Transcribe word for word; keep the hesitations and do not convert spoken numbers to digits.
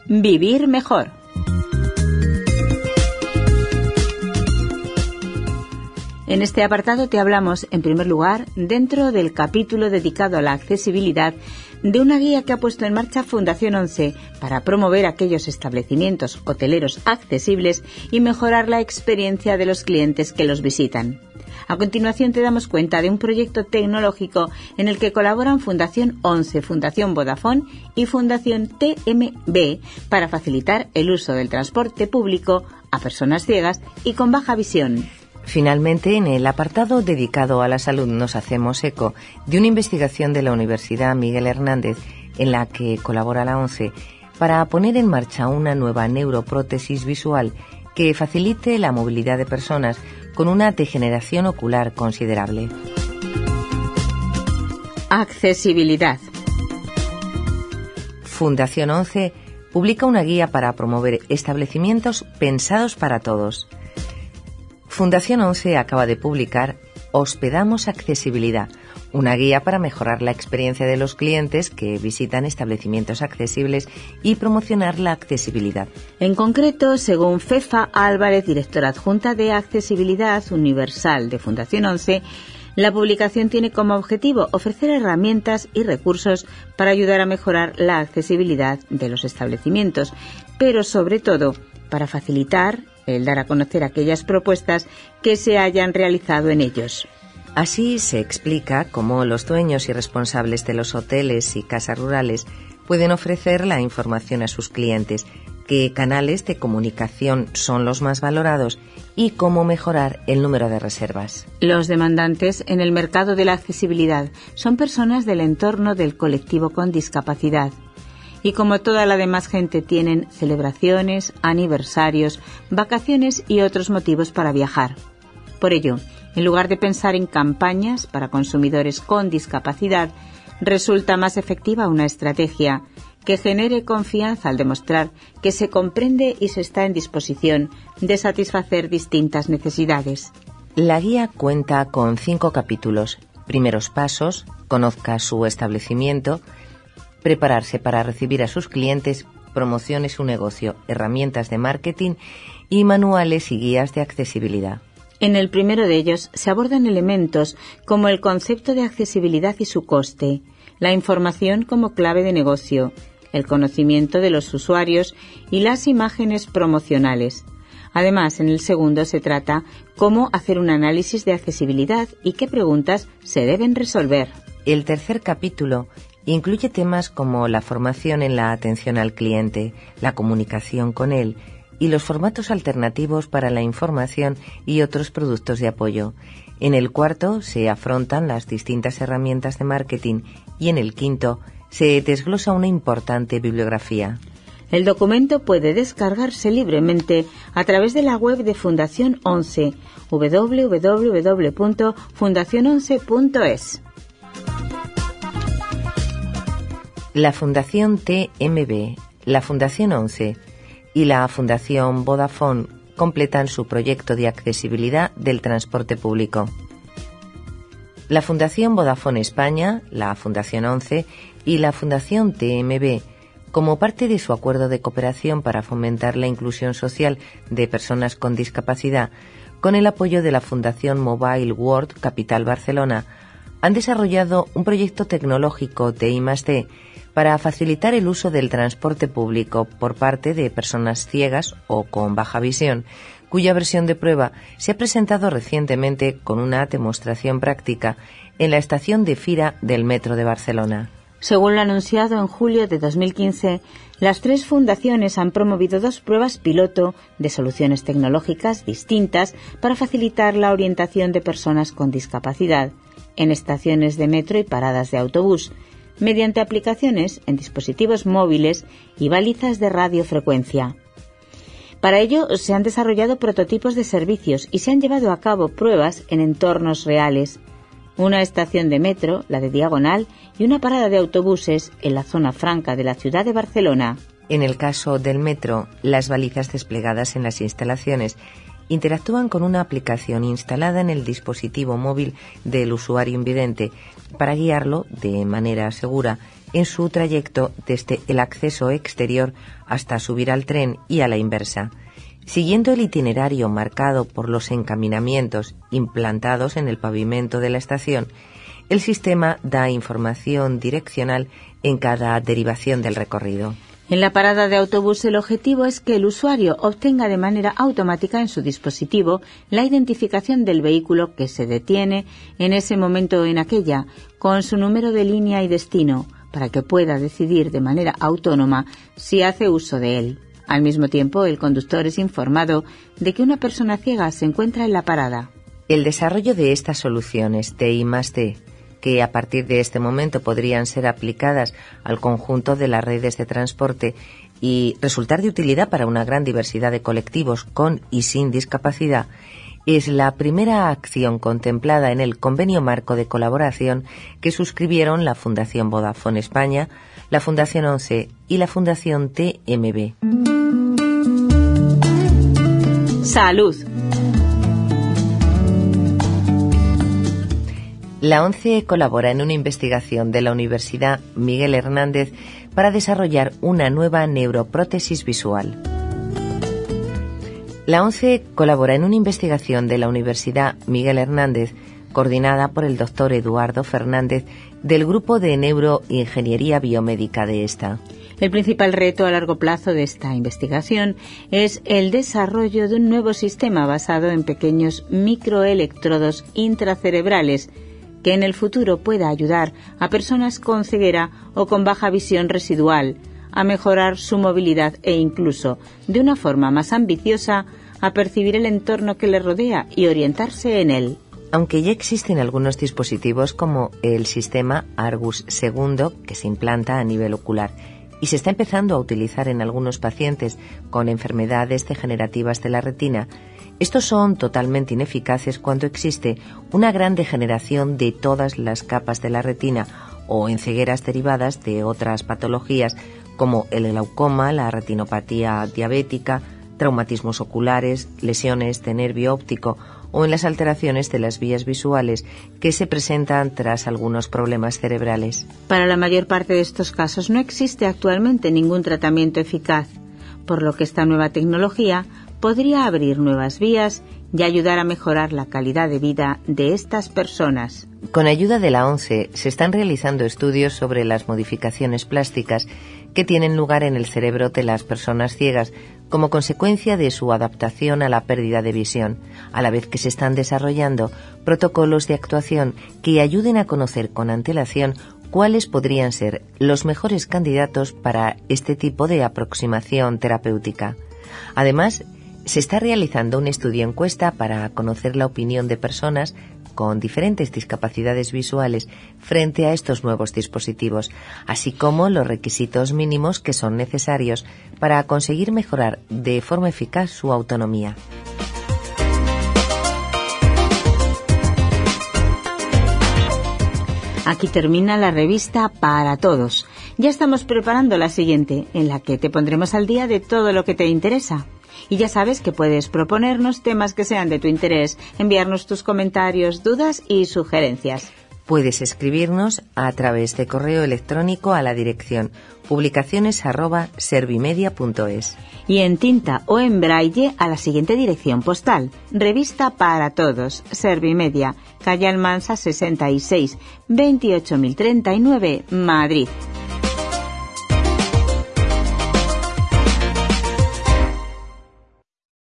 Vivir mejor. En este apartado te hablamos, en primer lugar, dentro del capítulo dedicado a la accesibilidad, de una guía que ha puesto en marcha Fundación once para promover aquellos establecimientos hoteleros accesibles y mejorar la experiencia de los clientes que los visitan. A continuación te damos cuenta de un proyecto tecnológico en el que colaboran Fundación once, Fundación Vodafone y Fundación T M B para facilitar el uso del transporte público a personas ciegas y con baja visión. Finalmente, en el apartado dedicado a la salud nos hacemos eco de una investigación de la Universidad Miguel Hernández en la que colabora la ONCE para poner en marcha una nueva neuroprótesis visual que facilite la movilidad de personas con una degeneración ocular considerable. Accesibilidad. Fundación once publica una guía para promover establecimientos pensados para todos. Fundación once acaba de publicar Hospedamos Accesibilidad, una guía para mejorar la experiencia de los clientes que visitan establecimientos accesibles y promocionar la accesibilidad. En concreto, según Fefa Álvarez, directora adjunta de Accesibilidad Universal de Fundación once, la publicación tiene como objetivo ofrecer herramientas y recursos para ayudar a mejorar la accesibilidad de los establecimientos, pero sobre todo para facilitar el dar a conocer aquellas propuestas que se hayan realizado en ellos. Así se explica cómo los dueños y responsables de los hoteles y casas rurales pueden ofrecer la información a sus clientes, qué canales de comunicación son los más valorados y cómo mejorar el número de reservas. Los demandantes en el mercado de la accesibilidad son personas del entorno del colectivo con discapacidad. Y como toda la demás gente tienen celebraciones, aniversarios, vacaciones y otros motivos para viajar. Por ello, en lugar de pensar en campañas para consumidores con discapacidad, resulta más efectiva una estrategia que genere confianza al demostrar que se comprende y se está en disposición de satisfacer distintas necesidades. La guía cuenta con cinco capítulos. Primeros pasos, conozca su establecimiento, prepararse para recibir a sus clientes, promocione su negocio, herramientas de marketing y manuales y guías de accesibilidad. En el primero de ellos se abordan elementos como el concepto de accesibilidad y su coste, la información como clave de negocio, el conocimiento de los usuarios y las imágenes promocionales. Además, en el segundo se trata cómo hacer un análisis de accesibilidad y qué preguntas se deben resolver. El tercer capítulo incluye temas como la formación en la atención al cliente, la comunicación con él y los formatos alternativos para la información y otros productos de apoyo. En el cuarto se afrontan las distintas herramientas de marketing y en el quinto se desglosa una importante bibliografía. El documento puede descargarse libremente a través de la web de Fundación once, doble u doble u doble u punto fundación once punto es. La Fundación T M B, la Fundación once y la Fundación Vodafone completan su proyecto de accesibilidad del transporte público. La Fundación Vodafone España, la Fundación once y la Fundación T M B, como parte de su acuerdo de cooperación para fomentar la inclusión social de personas con discapacidad, con el apoyo de la Fundación Mobile World Capital Barcelona, han desarrollado un proyecto tecnológico de I más D para facilitar el uso del transporte público por parte de personas ciegas o con baja visión, cuya versión de prueba se ha presentado recientemente con una demostración práctica en la estación de Fira del Metro de Barcelona. Según lo anunciado en julio de dos mil quince, las tres fundaciones han promovido dos pruebas piloto de soluciones tecnológicas distintas para facilitar la orientación de personas con discapacidad en estaciones de metro y paradas de autobús, mediante aplicaciones en dispositivos móviles y balizas de radiofrecuencia. Para ello se han desarrollado prototipos de servicios y se han llevado a cabo pruebas en entornos reales. Una estación de metro, la de Diagonal, y una parada de autobuses en la zona franca de la ciudad de Barcelona. En el caso del metro, las balizas desplegadas en las instalaciones interactúan con una aplicación instalada en el dispositivo móvil del usuario invidente para guiarlo de manera segura en su trayecto desde el acceso exterior hasta subir al tren y a la inversa. Siguiendo el itinerario marcado por los encaminamientos implantados en el pavimento de la estación, el sistema da información direccional en cada derivación del recorrido. En la parada de autobús el objetivo es que el usuario obtenga de manera automática en su dispositivo la identificación del vehículo que se detiene en ese momento o en aquella, con su número de línea y destino, para que pueda decidir de manera autónoma si hace uso de él. Al mismo tiempo, el conductor es informado de que una persona ciega se encuentra en la parada. El desarrollo de estas soluciones T I más D, que a partir de este momento podrían ser aplicadas al conjunto de las redes de transporte y resultar de utilidad para una gran diversidad de colectivos con y sin discapacidad, es la primera acción contemplada en el convenio marco de colaboración que suscribieron la Fundación Vodafone España, la Fundación ONCE y la Fundación T M B. Salud. La ONCE colabora en una investigación de la Universidad Miguel Hernández para desarrollar una nueva neuroprótesis visual. La ONCE colabora en una investigación de la Universidad Miguel Hernández, coordinada por el doctor Eduardo Fernández, del Grupo de Neuroingeniería Biomédica de esta. El principal reto a largo plazo de esta investigación es el desarrollo de un nuevo sistema basado en pequeños microelectrodos intracerebrales que en el futuro pueda ayudar a personas con ceguera o con baja visión residual a mejorar su movilidad e incluso, de una forma más ambiciosa, a percibir el entorno que le rodea y orientarse en él. Aunque ya existen algunos dispositivos como el sistema Argus segundo que se implanta a nivel ocular y se está empezando a utilizar en algunos pacientes con enfermedades degenerativas de la retina, estos son totalmente ineficaces cuando existe una gran degeneración de todas las capas de la retina o en cegueras derivadas de otras patologías como el glaucoma, la retinopatía diabética, traumatismos oculares, lesiones de nervio óptico o en las alteraciones de las vías visuales que se presentan tras algunos problemas cerebrales. Para la mayor parte de estos casos no existe actualmente ningún tratamiento eficaz, por lo que esta nueva tecnología podría abrir nuevas vías y ayudar a mejorar la calidad de vida de estas personas. Con ayuda de la ONCE se están realizando estudios sobre las modificaciones plásticas que tienen lugar en el cerebro de las personas ciegas como consecuencia de su adaptación a la pérdida de visión, a la vez que se están desarrollando protocolos de actuación que ayuden a conocer con antelación cuáles podrían ser los mejores candidatos para este tipo de aproximación terapéutica. Además, se está realizando un estudio encuesta para conocer la opinión de personas con diferentes discapacidades visuales frente a estos nuevos dispositivos, así como los requisitos mínimos que son necesarios para conseguir mejorar de forma eficaz su autonomía. Aquí termina la revista Para Todos. Ya estamos preparando la siguiente, en la que te pondremos al día de todo lo que te interesa. Y ya sabes que puedes proponernos temas que sean de tu interés, enviarnos tus comentarios, dudas y sugerencias. Puedes escribirnos a través de correo electrónico a la dirección publicaciones arroba servimedia punto es y en tinta o en braille a la siguiente dirección postal: Revista Para Todos, Servimedia, calle Almansa sesenta y seis, veintiocho mil treinta y nueve, Madrid.